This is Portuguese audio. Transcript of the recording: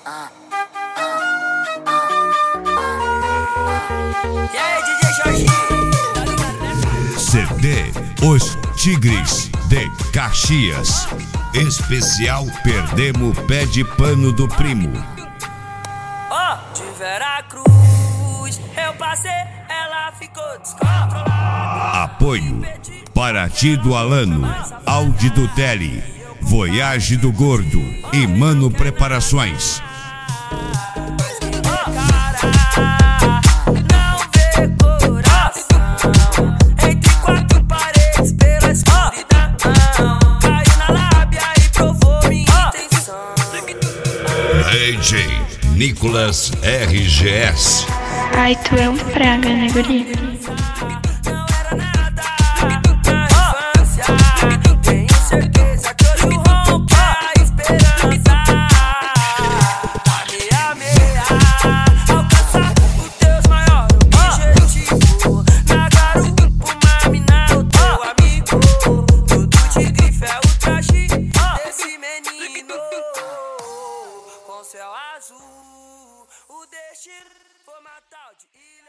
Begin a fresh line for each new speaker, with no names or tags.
E aí, DJ Jorginho?
CD Os Tigres de Caxias. Especial Perdemos Pé de Pano do Primo.
De Veracruz eu passei, ela ficou descontrolada.
Apoio Paraty do Alano, Audi do Tele, Voyage do Gordo e Mano Preparações.
Não vê coração entre quatro paredes pela escuridão. Caiu na lábia e provou minha intenção.
DJ Nicolas RGS.
Ai, tu é um praga, né, guri?
Não era nada na infância. Tenho certeza que hoje rompe a esperança. Tá meia, alcançar os teus maiores objetivos. Na garupa, uma mina, o teu amigo. Tudo de grife é o traje desse menino. Com céu azul, o destino foi matar o de